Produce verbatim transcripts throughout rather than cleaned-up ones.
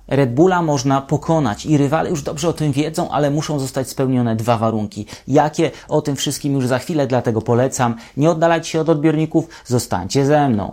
Red Bulla można pokonać i rywale już dobrze o tym wiedzą, ale muszą zostać spełnione dwa warunki. Jakie? O tym wszystkim już za chwilę, dlatego polecam. Nie oddalajcie się od odbiorników, zostańcie ze mną.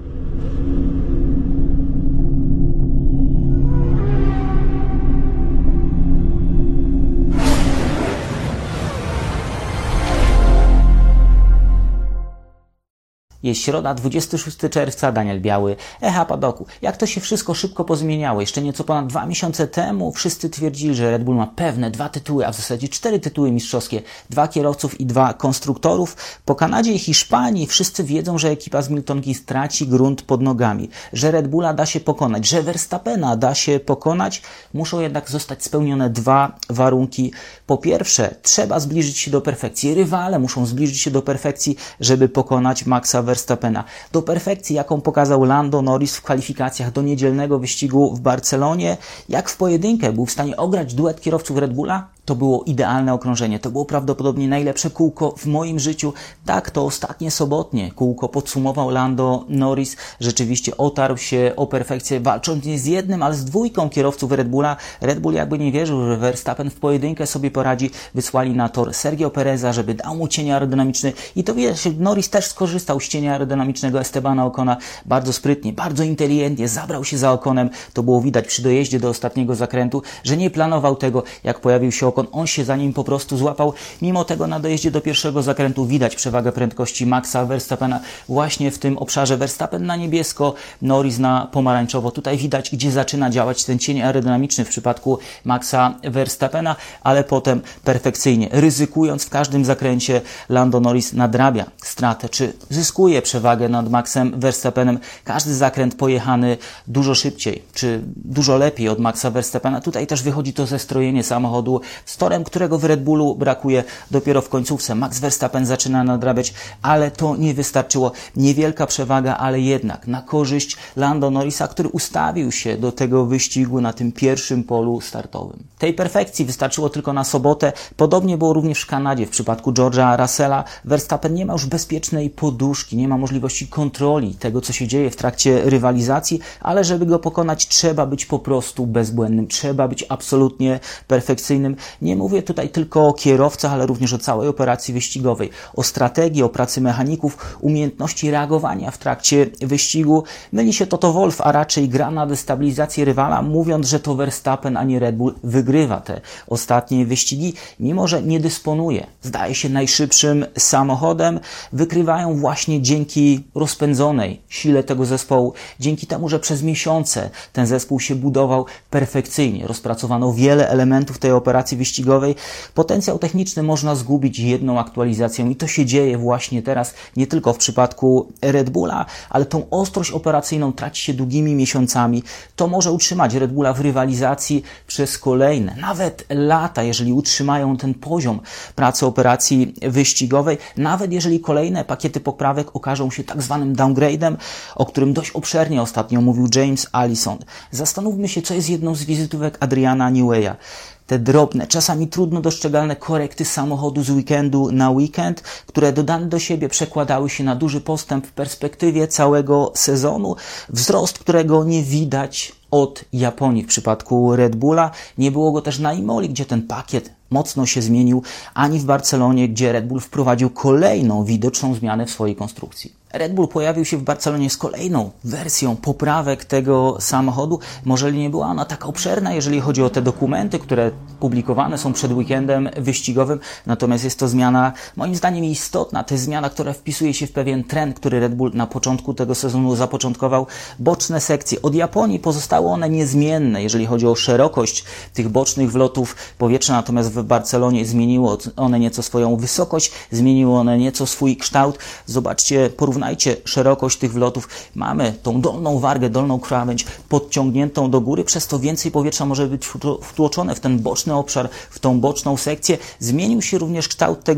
Jest środa, dwudziestego szóstego czerwca, Daniel Biały, Echa Padoku. Jak to się wszystko szybko pozmieniało? Jeszcze nieco ponad dwa miesiące temu wszyscy twierdzili, że Red Bull ma pewne dwa tytuły, a w zasadzie cztery tytuły mistrzowskie. Dwa kierowców i dwa konstruktorów. Po Kanadzie i Hiszpanii wszyscy wiedzą, że ekipa z Milton Keynes traci grunt pod nogami, że Red Bulla da się pokonać, że Verstappena da się pokonać. Muszą jednak zostać spełnione dwa warunki. Po pierwsze, trzeba zbliżyć się do perfekcji. Rywale muszą zbliżyć się do perfekcji, żeby pokonać Maxa Verstappena. Do perfekcji, jaką pokazał Lando Norris w kwalifikacjach do niedzielnego wyścigu w Barcelonie. Jak w pojedynkę był w stanie ograć duet kierowców Red Bulla? To było idealne okrążenie. To było prawdopodobnie najlepsze kółko w moim życiu. Tak, to ostatnie sobotnie kółko podsumował Lando Norris. Rzeczywiście otarł się o perfekcję, walcząc nie z jednym, ale z dwójką kierowców Red Bulla. Red Bull jakby nie wierzył, że Verstappen w pojedynkę sobie poradzi. Wysłali na tor Sergio Pereza, żeby dał mu cień aerodynamiczny. I to wiesz, Norris też skorzystał z cienia aerodynamicznego Estebana Ocona. Bardzo sprytnie, bardzo inteligentnie zabrał się za Oconem. To było widać przy dojeździe do ostatniego zakrętu, że nie planował tego, jak pojawił się Ocon. On się za nim po prostu złapał. Mimo tego na dojeździe do pierwszego zakrętu widać przewagę prędkości Maxa Verstappena właśnie w tym obszarze. Verstappen na niebiesko, Norris na pomarańczowo. Tutaj widać, gdzie zaczyna działać ten cień aerodynamiczny w przypadku Maxa Verstappena, ale potem perfekcyjnie, ryzykując w każdym zakręcie, Lando Norris nadrabia stratę, czy zyskuje przewagę nad Maxem Verstappenem. Każdy zakręt pojechany dużo szybciej, czy dużo lepiej od Maxa Verstappena. Tutaj też wychodzi to zestrojenie samochodu z torem, którego w Red Bullu brakuje dopiero w końcówce. Max Verstappen zaczyna nadrabiać, ale to nie wystarczyło. Niewielka przewaga, ale jednak na korzyść Lando Norrisa, który ustawił się do tego wyścigu na tym pierwszym polu startowym. Tej perfekcji wystarczyło tylko na sobotę. Podobnie było również w Kanadzie. W przypadku George'a Russella Verstappen nie ma już bezpiecznej poduszki, nie ma możliwości kontroli tego, co się dzieje w trakcie rywalizacji, ale żeby go pokonać, trzeba być po prostu bezbłędnym, trzeba być absolutnie perfekcyjnym. Nie mówię tutaj tylko o kierowcach, ale również o całej operacji wyścigowej, o strategii, o pracy mechaników, umiejętności reagowania w trakcie wyścigu. Myli się Toto Wolff, a raczej gra na destabilizację rywala, mówiąc, że to Verstappen, a nie Red Bull wygrywa te ostatnie wyścigi, mimo że nie dysponuje, zdaje się, najszybszym samochodem. Wykrywają właśnie dzięki rozpędzonej sile tego zespołu, dzięki temu, że przez miesiące ten zespół się budował perfekcyjnie, rozpracowano wiele elementów tej operacji wyścigowej. Potencjał techniczny można zgubić jedną aktualizacją i to się dzieje właśnie teraz, nie tylko w przypadku Red Bulla, ale tą ostrość operacyjną traci się długimi miesiącami. To może utrzymać Red Bulla w rywalizacji przez kolejne, nawet lata, jeżeli utrzymają ten poziom pracy operacji wyścigowej, nawet jeżeli kolejne pakiety poprawek okażą się tak zwanym downgrade'em, o którym dość obszernie ostatnio mówił James Allison. Zastanówmy się, co jest jedną z wizytówek Adriana Newey'a. Te drobne, czasami trudno dostrzegalne korekty samochodu z weekendu na weekend, które dodane do siebie przekładały się na duży postęp w perspektywie całego sezonu, wzrost, którego nie widać od Japonii w przypadku Red Bulla. Nie było go też na Imoli, gdzie ten pakiet mocno się zmienił, ani w Barcelonie, gdzie Red Bull wprowadził kolejną widoczną zmianę w swojej konstrukcji. Red Bull pojawił się w Barcelonie z kolejną wersją poprawek tego samochodu. Może nie była ona taka obszerna, jeżeli chodzi o te dokumenty, które publikowane są przed weekendem wyścigowym, natomiast jest to zmiana moim zdaniem istotna. To jest zmiana, która wpisuje się w pewien trend, który Red Bull na początku tego sezonu zapoczątkował. Boczne sekcje. Od Japonii pozostały one niezmienne, jeżeli chodzi o szerokość tych bocznych wlotów powietrza, natomiast w Barcelonie zmieniło one nieco swoją wysokość, zmieniło one nieco swój kształt. Zobaczcie, porównajcie szerokość tych wlotów. Mamy tą dolną wargę, dolną krawędź podciągniętą do góry, przez to więcej powietrza może być wtłoczone w ten boczny obszar, w tą boczną sekcję. Zmienił się również kształt tego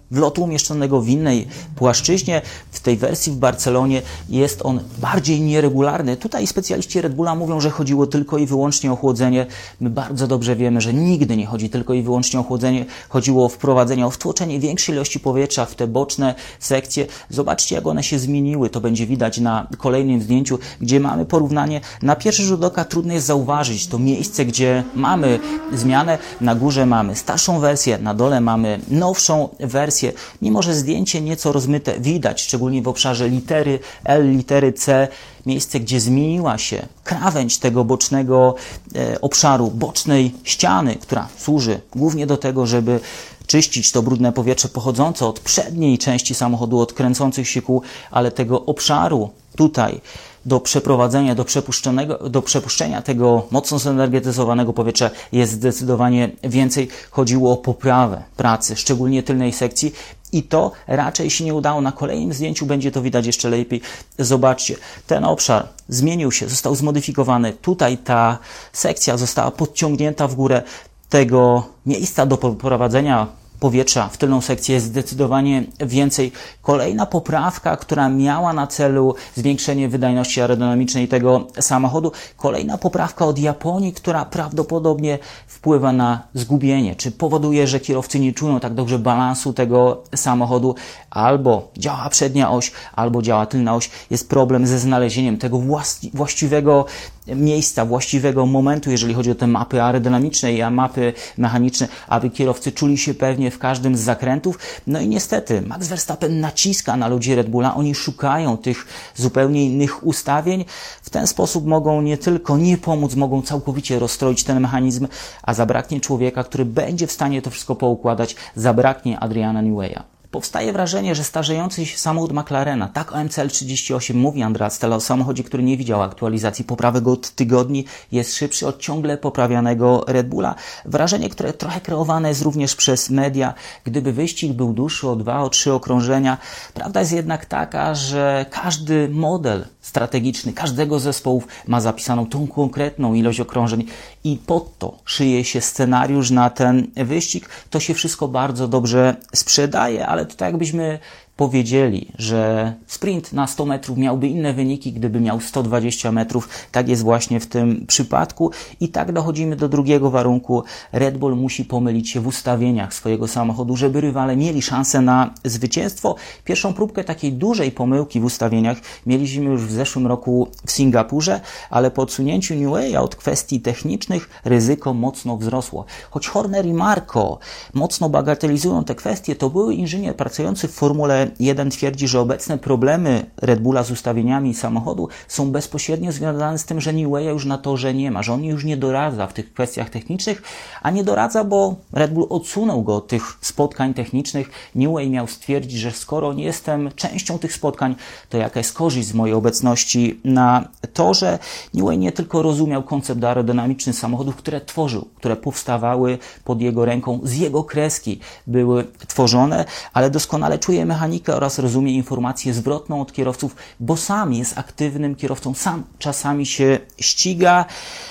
wlotu umieszczonego w innej płaszczyźnie. W tej wersji w Barcelonie jest on bardziej nieregularny. Tutaj specjaliści Red Bulla mówią, że chodziło tylko i wyłącznie o chłodzenie. My bardzo dobrze wiemy, że nigdy nie chodzi tylko i wyłącznie o chłodzenie. Chodziło o wprowadzenie, o wtłoczenie większej ilości powietrza w te boczne sekcje. Zobaczcie, jak one się zmieniły. To będzie widać na kolejnym zdjęciu, gdzie mamy porównanie. Na pierwszy rzut oka trudno jest zauważyć to miejsce, gdzie mamy zmianę. Na górze mamy starszą wersję, na dole mamy nowszą wersję. Mimo że zdjęcie nieco rozmyte, widać, szczególnie w obszarze litery L, litery C, miejsce, gdzie zmieniła się krawędź tego bocznego e, obszaru, bocznej ściany, która służy głównie do tego, żeby czyścić to brudne powietrze pochodzące od przedniej części samochodu, od kręcących się kół, ale tego obszaru tutaj do przeprowadzenia, do, przepuszczonego, do przepuszczenia tego mocno zenergetyzowanego powietrza jest zdecydowanie więcej. Chodziło o poprawę pracy, szczególnie tylnej sekcji, i to raczej się nie udało. Na kolejnym zdjęciu będzie to widać jeszcze lepiej. Zobaczcie, ten obszar zmienił się, został zmodyfikowany. Tutaj ta sekcja została podciągnięta w górę. Tego miejsca do poprowadzenia powietrza w tylną sekcję jest zdecydowanie więcej. Kolejna poprawka, która miała na celu zwiększenie wydajności aerodynamicznej tego samochodu. Kolejna poprawka od Japonii, która prawdopodobnie wpływa na zgubienie, czy powoduje, że kierowcy nie czują tak dobrze balansu tego samochodu. Albo działa przednia oś, albo działa tylna oś. Jest problem ze znalezieniem tego właściwego miejsca, właściwego momentu, jeżeli chodzi o te mapy aerodynamiczne i mapy mechaniczne, aby kierowcy czuli się pewnie w każdym z zakrętów. No i niestety Max Verstappen naciska na ludzi Red Bulla, oni szukają tych zupełnie innych ustawień. W ten sposób mogą nie tylko nie pomóc, mogą całkowicie rozstroić ten mechanizm, a zabraknie człowieka, który będzie w stanie to wszystko poukładać, zabraknie Adriana Newey'a. Powstaje wrażenie, że starzejący się samochód McLarena, tak o M C L trzydzieści osiem mówi Andrea Stella, o samochodzie, który nie widział aktualizacji, poprawek od tygodni, jest szybszy od ciągle poprawianego Red Bulla. Wrażenie, które trochę kreowane jest również przez media. Gdyby wyścig był dłuższy o dwa, o trzy okrążenia, prawda jest jednak taka, że każdy model strategiczny każdego z zespołów ma zapisaną tą konkretną ilość okrążeń i pod to szyje się scenariusz na ten wyścig. To się wszystko bardzo dobrze sprzedaje, ale to tak jakbyśmy powiedzieli, że sprint na sto metrów miałby inne wyniki, gdyby miał sto dwadzieścia metrów. Tak jest właśnie w tym przypadku. I tak dochodzimy do drugiego warunku. Red Bull musi pomylić się w ustawieniach swojego samochodu, żeby rywale mieli szansę na zwycięstwo. Pierwszą próbkę takiej dużej pomyłki w ustawieniach mieliśmy już w zeszłym roku w Singapurze, ale po odsunięciu Newey'a od kwestii technicznych ryzyko mocno wzrosło. Choć Horner i Marko mocno bagatelizują te kwestie, to były inżynier pracujący w Formule jeden twierdzi, że obecne problemy Red Bulla z ustawieniami samochodu są bezpośrednio związane z tym, że Newey'a już na torze nie ma, że on już nie doradza w tych kwestiach technicznych, a nie doradza, bo Red Bull odsunął go od tych spotkań technicznych. Newey miał stwierdzić, że skoro nie jestem częścią tych spotkań, to jaka jest korzyść z mojej obecności na torze. Newey nie tylko rozumiał koncept aerodynamiczny samochodów, które tworzył, które powstawały pod jego ręką, z jego kreski były tworzone, ale doskonale czuje mechanikę oraz rozumie informację zwrotną od kierowców, bo sam jest aktywnym kierowcą, sam czasami się ściga.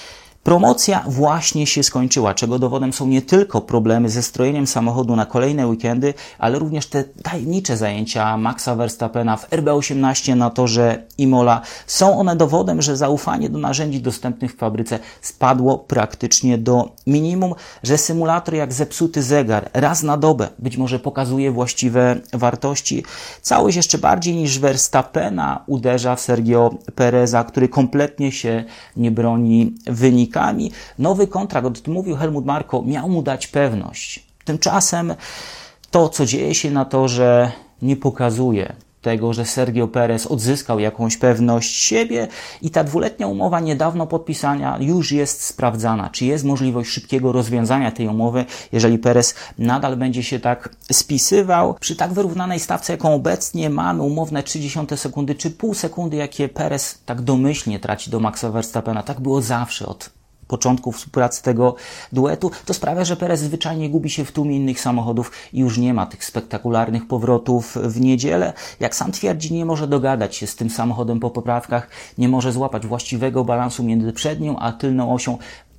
Promocja właśnie się skończyła, czego dowodem są nie tylko problemy ze strojeniem samochodu na kolejne weekendy, ale również te tajemnicze zajęcia Maxa Verstappena w R B osiemnaście na torze Imola. Są one dowodem, że zaufanie do narzędzi dostępnych w fabryce spadło praktycznie do minimum, że symulator jak zepsuty zegar raz na dobę być może pokazuje właściwe wartości. Całość jeszcze bardziej niż Verstappena uderza w Sergio Pereza, który kompletnie się nie broni wynikami. Nowy kontrakt, o tym mówił Helmut Marko, miał mu dać pewność. Tymczasem to, co dzieje się na torze, nie pokazuje tego, że Sergio Perez odzyskał jakąś pewność siebie i ta dwuletnia umowa niedawno podpisana już jest sprawdzana. Czy jest możliwość szybkiego rozwiązania tej umowy, jeżeli Perez nadal będzie się tak spisywał? Przy tak wyrównanej stawce, jaką obecnie mamy, umowne trzydzieści sekundy czy pół sekundy, jakie Perez tak domyślnie traci do Maxa Verstappena, tak było zawsze od początku współpracy tego duetu, to sprawia, że Perez zwyczajnie gubi się w tłumie innych samochodów i już nie ma tych spektakularnych powrotów w niedzielę. Jak sam twierdzi, nie może dogadać się z tym samochodem po poprawkach, nie może złapać właściwego balansu między przednią a tylną osią.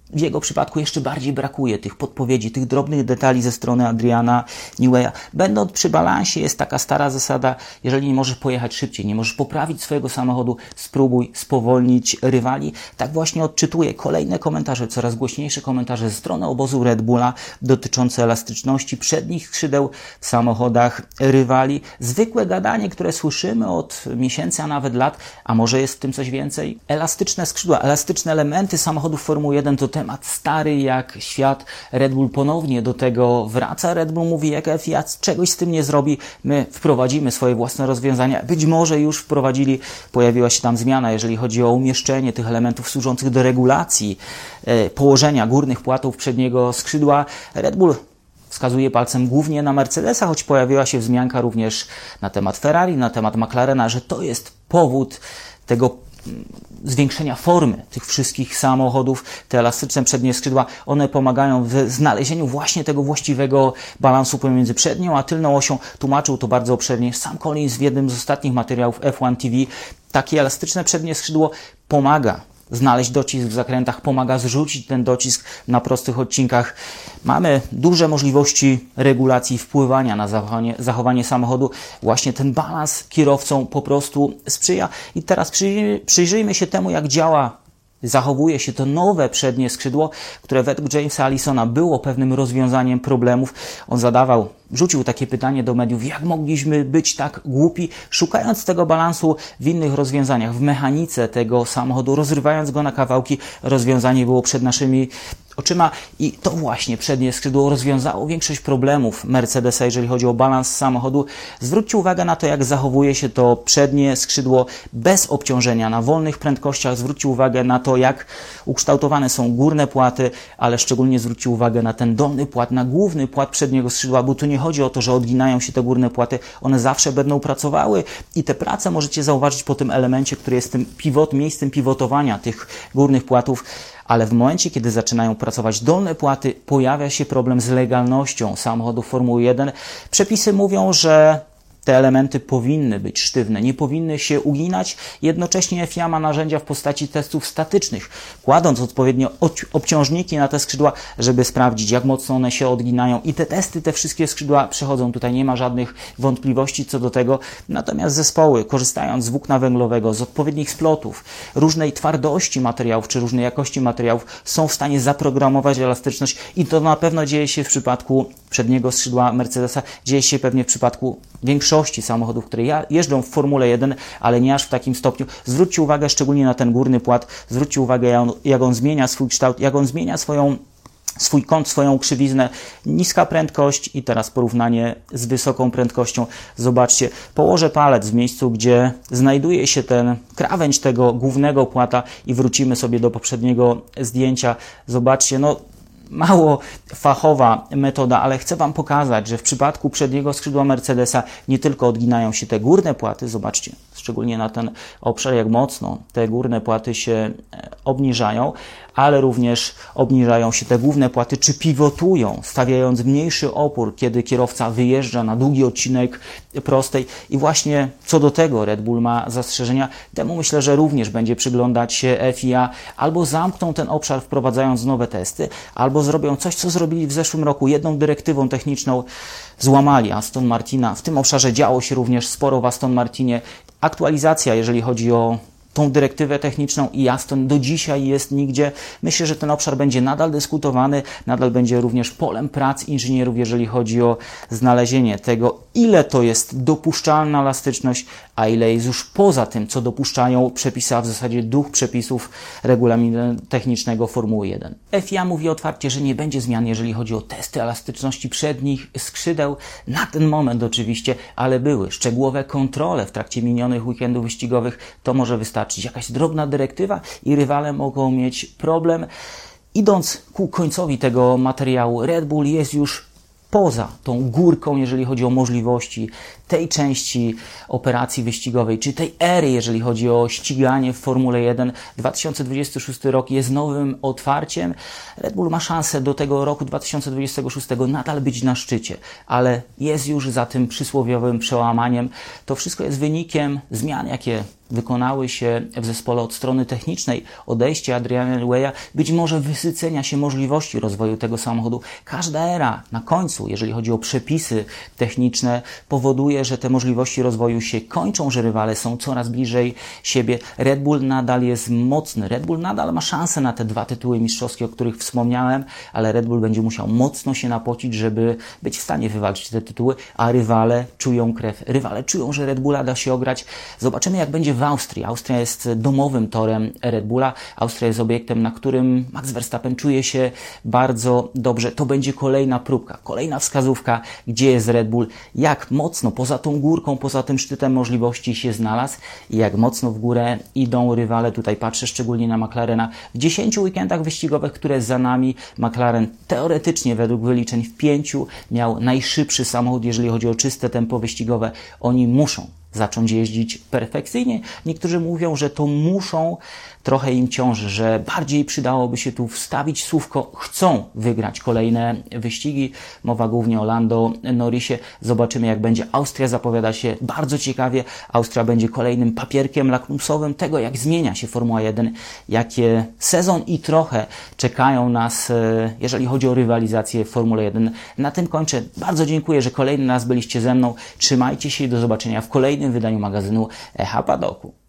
w jego przypadku jeszcze bardziej brakuje tych podpowiedzi, tych drobnych detali ze strony Adriana Neweya. Będąc przy balansie, jest taka stara zasada, jeżeli nie możesz pojechać szybciej, nie możesz poprawić swojego samochodu, spróbuj spowolnić rywali. Tak właśnie odczytuję kolejne komentarze, coraz głośniejsze komentarze ze strony obozu Red Bulla dotyczące elastyczności przednich skrzydeł w samochodach rywali. Zwykłe gadanie, które słyszymy od miesięcy, a nawet lat, a może jest w tym coś więcej? Elastyczne skrzydła, elastyczne elementy samochodów Formuły jeden to temat stary jak świat. Red Bull ponownie do tego wraca. Red Bull mówi, jak F I A czegoś z tym nie zrobi, my wprowadzimy swoje własne rozwiązania. Być może już wprowadzili, pojawiła się tam zmiana, jeżeli chodzi o umieszczenie tych elementów służących do regulacji e, położenia górnych płatów przedniego skrzydła. Red Bull wskazuje palcem głównie na Mercedesa, choć pojawiła się wzmianka również na temat Ferrari, na temat McLarena, że to jest powód tego zwiększenia formy tych wszystkich samochodów. Te elastyczne przednie skrzydła, one pomagają w znalezieniu właśnie tego właściwego balansu pomiędzy przednią a tylną osią. Tłumaczył to bardzo obszernie sam Collins w jednym z ostatnich materiałów F jeden T V. Takie elastyczne przednie skrzydło pomaga znaleźć docisk w zakrętach, pomaga zrzucić ten docisk na prostych odcinkach. Mamy duże możliwości regulacji i wpływania na zachowanie, zachowanie samochodu. Właśnie ten balans kierowcą po prostu sprzyja. I teraz przyjrzyjmy, przyjrzyjmy się temu, jak działa, zachowuje się to nowe przednie skrzydło, które według Jamesa Allisona było pewnym rozwiązaniem problemów. On zadawał, rzucił takie pytanie do mediów, jak mogliśmy być tak głupi, szukając tego balansu w innych rozwiązaniach, w mechanice tego samochodu, rozrywając go na kawałki. Rozwiązanie było przed naszymi oczyma i to właśnie przednie skrzydło rozwiązało większość problemów Mercedesa, jeżeli chodzi o balans samochodu. Zwróćcie uwagę na to, jak zachowuje się to przednie skrzydło bez obciążenia na wolnych prędkościach. Zwróćcie uwagę na to, jak ukształtowane są górne płaty, ale szczególnie zwróćcie uwagę na ten dolny płat, na główny płat przedniego skrzydła, bo tu nie chodzi o to, że odginają się te górne płaty, one zawsze będą pracowały i te prace możecie zauważyć po tym elemencie, który jest tym pivot, miejscem pivotowania tych górnych płatów. Ale w momencie, kiedy zaczynają pracować dolne płaty, pojawia się problem z legalnością samochodów Formuły jeden. Przepisy mówią, że te elementy powinny być sztywne, nie powinny się uginać. Jednocześnie F I A ma narzędzia w postaci testów statycznych, kładąc odpowiednio obciążniki na te skrzydła, żeby sprawdzić, jak mocno one się odginają. I te testy, te wszystkie skrzydła przechodzą. Tutaj nie ma żadnych wątpliwości co do tego. Natomiast zespoły, korzystając z włókna węglowego, z odpowiednich splotów, różnej twardości materiałów czy różnej jakości materiałów, są w stanie zaprogramować elastyczność i to na pewno dzieje się w przypadku przedniego skrzydła Mercedesa, dzieje się pewnie w przypadku większości samochodów, które jeżdżą w Formule jeden, ale nie aż w takim stopniu. Zwróćcie uwagę szczególnie na ten górny płat, zwróćcie uwagę, jak on, jak on zmienia swój kształt, jak on zmienia swoją swój kąt, swoją krzywiznę. Niska prędkość i teraz porównanie z wysoką prędkością. Zobaczcie, położę palec w miejscu, gdzie znajduje się ten krawędź tego głównego płata i wrócimy sobie do poprzedniego zdjęcia. Zobaczcie, no mało fachowa metoda, ale chcę Wam pokazać, że w przypadku przedniego skrzydła Mercedesa nie tylko odginają się te górne płaty, zobaczcie, szczególnie na ten obszar, jak mocno te górne płaty się obniżają, ale również obniżają się te główne płaty, czy pivotują, stawiając mniejszy opór, kiedy kierowca wyjeżdża na długi odcinek prostej. I właśnie co do tego Red Bull ma zastrzeżenia. Temu myślę, że również będzie przyglądać się F I A. Albo zamkną ten obszar, wprowadzając nowe testy, albo zrobią coś, co zrobili w zeszłym roku. Jedną dyrektywą techniczną złamali Aston Martina. W tym obszarze działo się również sporo w Aston Martinie. Aktualizacja, jeżeli chodzi o tą dyrektywę techniczną i Aston do dzisiaj jest nigdzie. Myślę, że ten obszar będzie nadal dyskutowany, nadal będzie również polem prac inżynierów, jeżeli chodzi o znalezienie tego, ile to jest dopuszczalna elastyczność, a ile jest już poza tym, co dopuszczają przepisy, a w zasadzie duch przepisów regulaminu technicznego Formuły jeden. F I A mówi otwarcie, że nie będzie zmian, jeżeli chodzi o testy elastyczności przednich skrzydeł. Na ten moment oczywiście, ale były szczegółowe kontrole w trakcie minionych weekendów wyścigowych. To może wystarczyć jakaś drobna dyrektywa i rywale mogą mieć problem. Idąc ku końcowi tego materiału, Red Bull jest już poza tą górką, jeżeli chodzi o możliwości tej części operacji wyścigowej, czy tej ery, jeżeli chodzi o ściganie w Formule jeden. dwa tysiące dwudziesty szósty rok jest nowym otwarciem. Red Bull ma szansę do tego roku dwa tysiące dwudziestego szóstego nadal być na szczycie, ale jest już za tym przysłowiowym przełamaniem. To wszystko jest wynikiem zmian, jakie wykonały się w zespole od strony technicznej, odejście Adriana Newey'a, być może wysycenia się możliwości rozwoju tego samochodu. Każda era na końcu, jeżeli chodzi o przepisy techniczne, powoduje, że te możliwości rozwoju się kończą, że rywale są coraz bliżej siebie. Red Bull nadal jest mocny. Red Bull nadal ma szansę na te dwa tytuły mistrzowskie, o których wspomniałem, ale Red Bull będzie musiał mocno się napocić, żeby być w stanie wywalczyć te tytuły, a rywale czują krew. Rywale czują, że Red Bulla da się ograć. Zobaczymy, jak będzie w Austrii. Austria jest domowym torem Red Bulla. Austria jest obiektem, na którym Max Verstappen czuje się bardzo dobrze. To będzie kolejna próbka, kolejna wskazówka, gdzie jest Red Bull, jak mocno poza tą górką, poza tym szczytem możliwości się znalazł i jak mocno w górę idą rywale. Tutaj patrzę szczególnie na McLarena. W dziesięciu weekendach wyścigowych, które za nami, McLaren teoretycznie według wyliczeń w pięciu miał najszybszy samochód, jeżeli chodzi o czyste tempo wyścigowe. Oni muszą zacząć jeździć perfekcyjnie. Niektórzy mówią, że to muszą, trochę im ciąży, że bardziej przydałoby się tu wstawić słówko chcą wygrać kolejne wyścigi. Mowa głównie o Lando Norrisie. Zobaczymy, jak będzie. Austria zapowiada się bardzo ciekawie. Austria będzie kolejnym papierkiem lakmusowym tego, jak zmienia się Formuła jeden, jakie sezon i trochę czekają nas, jeżeli chodzi o rywalizację w Formule jeden. Na tym kończę. Bardzo dziękuję, że kolejny raz byliście ze mną. Trzymajcie się i do zobaczenia w kolejnym wydaniu magazynu Echa Padoku.